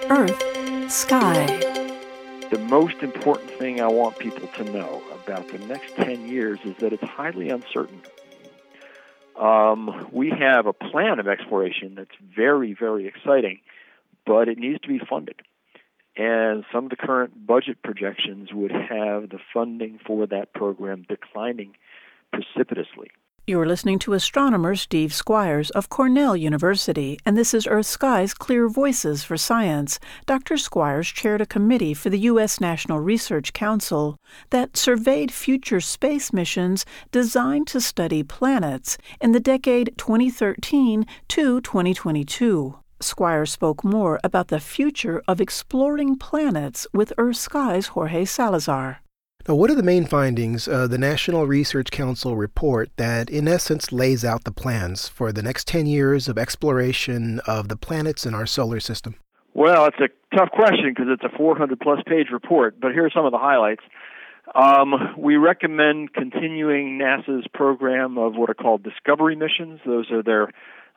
Earth, Sky. The most important thing I want people to know about the next 10 years is that it's highly uncertain. We have a plan of exploration that's very, very exciting, but it needs to be funded. And some of the current budget projections would have the funding for that program declining precipitously. You're listening to astronomer Steve Squyres of Cornell University, and this is Earth Sky's Clear Voices for Science. Dr. Squyres chaired a committee for the U.S. National Research Council that surveyed future space missions designed to study planets in the decade 2013 to 2022. Squyres spoke more about the future of exploring planets with Earth Sky's Jorge Salazar. Now, what are the main findings of the National Research Council report that, in essence, lays out the plans for the next 10 years of exploration of the planets in our solar system? Well, it's a tough question because it's a 400-plus page report, but here are some of the highlights. We recommend continuing NASA's program of what are called discovery missions. Those are their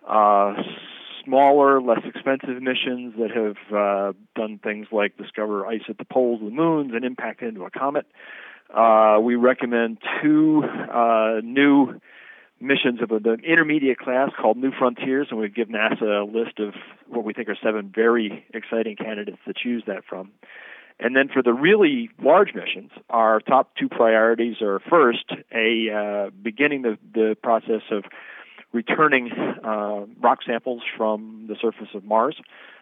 smaller, less expensive missions that have done things like discover ice at the poles of the moons and impact into a comet. We recommend two new missions of the intermediate class called New Frontiers, and we've given NASA a list of what we think are 7 very exciting candidates to choose that from. And then for the really large missions, our top 2 priorities are first, beginning the process of returning rock samples from the surface of Mars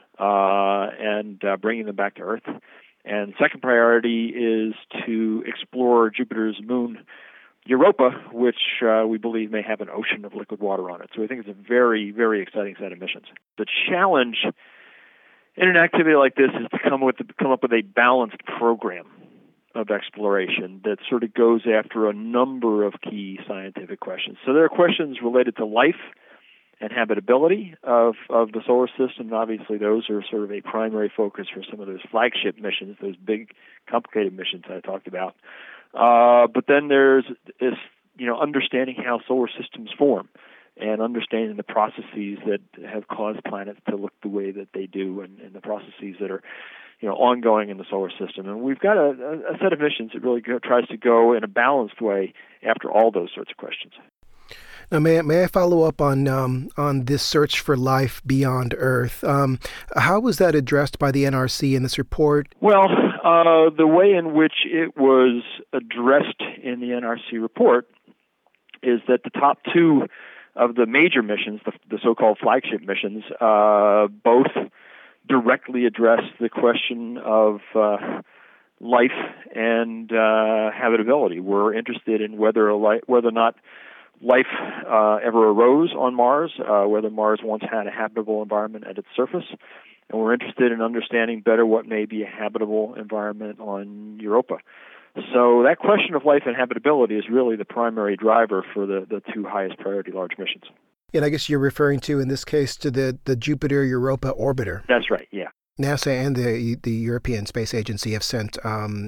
and bringing them back to Earth. And second priority is to explore Jupiter's moon, Europa, which we believe may have an ocean of liquid water on it. So we think it's a very, very exciting set of missions. The challenge in an activity like this is to come up with a balanced program of exploration that sort of goes after a number of key scientific questions. So there are questions related to life and habitability of the solar system. And obviously, those are sort of a primary focus for some of those flagship missions, those big, complicated missions I talked about. But then there's understanding how solar systems form and understanding the processes that have caused planets to look the way that they do, and the processes that are ongoing in the solar system. And we've got a set of missions that really tries to go in a balanced way after all those sorts of questions. Now, may I follow up on this search for life beyond Earth? How was that addressed by the NRC in this report? Well, the way in which it was addressed in the NRC report is that the top 2 of the major missions, the so-called flagship missions, both directly address the question of life and habitability. We're interested in whether or not life ever arose on Mars, whether Mars once had a habitable environment at its surface, and we're interested in understanding better what may be a habitable environment on Europa. So that question of life and habitability is really the primary driver for the 2 highest priority large missions. And I guess you're referring to, in this case, to the Jupiter-Europa orbiter. That's right, yeah. NASA and the European Space Agency have sent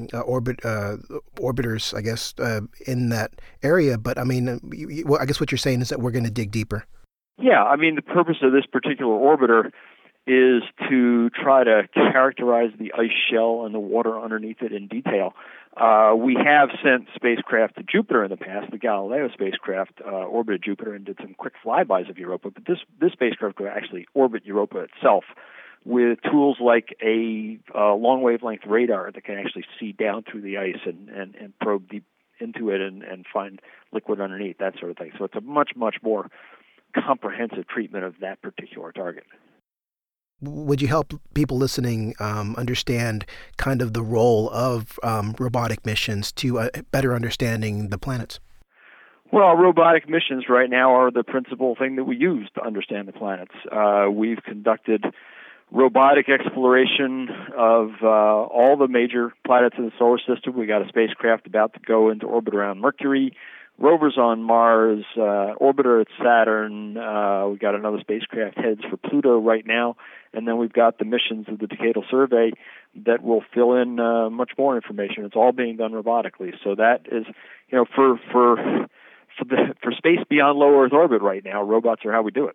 orbiters, I guess, in that area. But, I mean, I guess what you're saying is that we're going to dig deeper. Yeah, I mean, the purpose of this particular orbiter is to try to characterize the ice shell and the water underneath it in detail. We have sent spacecraft to Jupiter in the past. The Galileo spacecraft orbited Jupiter and did some quick flybys of Europa, but this spacecraft could actually orbit Europa itself with tools like a long wavelength radar that can actually see down through the ice and probe deep into it and find liquid underneath, that sort of thing. So it's a much, much more comprehensive treatment of that particular target. Would you help people listening understand kind of the role of robotic missions to better understanding the planets? Well, robotic missions right now are the principal thing that we use to understand the planets. We've conducted robotic exploration of all the major planets in the solar system. We got a spacecraft about to go into orbit around Mercury, rovers on Mars, orbiter at Saturn. We got another spacecraft heads for Pluto right now, and then we've got the missions of the Decadal Survey that will fill in much more information. It's all being done robotically, so that is, for space beyond low Earth orbit right now, robots are how we do it.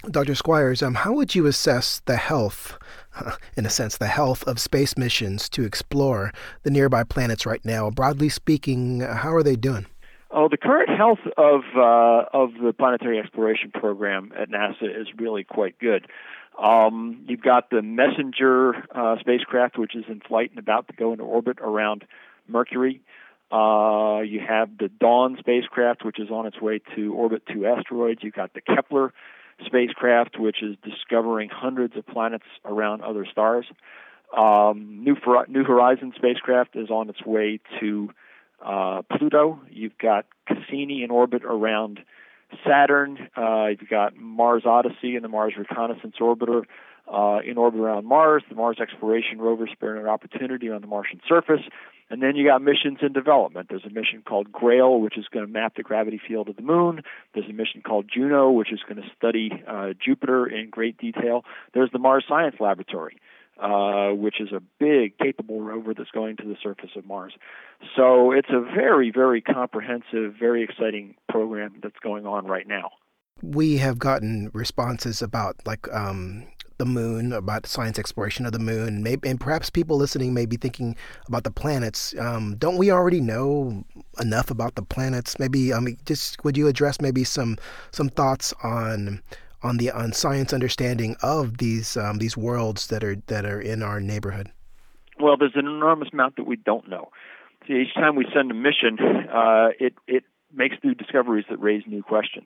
Dr. Squires, how would you assess the health, in a sense, the health of space missions to explore the nearby planets right now? Broadly speaking, how are they doing? Oh, the current health of the planetary exploration program at NASA is really quite good. You've got the Messenger spacecraft, which is in flight and about to go into orbit around Mercury. You have the Dawn spacecraft, which is on its way to orbit 2 asteroids. You've got the Kepler spacecraft, which is discovering hundreds of planets around other stars. New Horizons spacecraft is on its way to Pluto. You've got Cassini in orbit around Saturn. You've got Mars Odyssey and the Mars Reconnaissance Orbiter in orbit around Mars. The Mars Exploration Rover Sparing Opportunity on the Martian surface. And then you got missions in development. There's a mission called GRAIL, which is going to map the gravity field of the moon. There's a mission called Juno, which is going to study Jupiter in great detail. There's the Mars Science Laboratory, which is a big, capable rover that's going to the surface of Mars. So it's a very, very comprehensive, very exciting program that's going on right now. We have gotten responses about the moon, about science exploration of the moon, and perhaps people listening may be thinking about the planets. Don't we already know enough about the planets? Maybe just would you address maybe some thoughts on science understanding of these worlds that are in our neighborhood? Well, there's an enormous amount that we don't know. See, each time we send a mission, it makes new discoveries that raise new questions.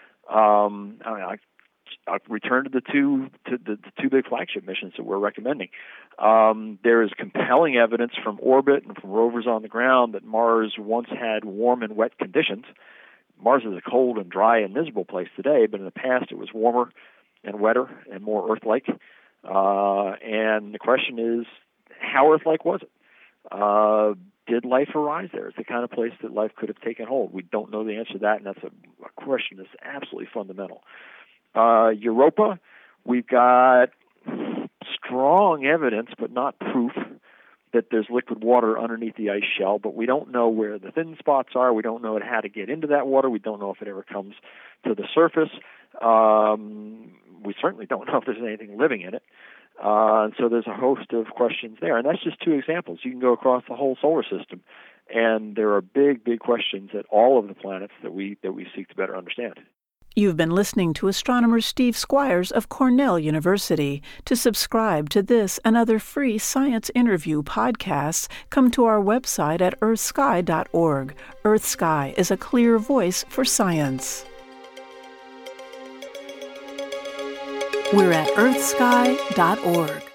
I'll return to the two big flagship missions that we're recommending. There is compelling evidence from orbit and from rovers on the ground that Mars once had warm and wet conditions. Mars is a cold and dry and miserable place today, but in the past it was warmer and wetter and more Earth-like. And the question is, how Earth-like was it? Did life arise there? It's the kind of place that life could have taken hold. We don't know the answer to that, and that's a question that's absolutely fundamental. Europa, we've got strong evidence, but not proof, that there's liquid water underneath the ice shell, but we don't know where the thin spots are. We don't know how to get into that water. We don't know if it ever comes to the surface. We certainly don't know if there's anything living in it. And so there's a host of questions there. And that's just two examples. You can go across the whole solar system, and there are big, big questions at all of the planets that we seek to better understand. You've been listening to astronomer Steve Squires of Cornell University. To subscribe to this and other free science interview podcasts, come to our website at earthsky.org. EarthSky is a clear voice for science. We're at earthsky.org.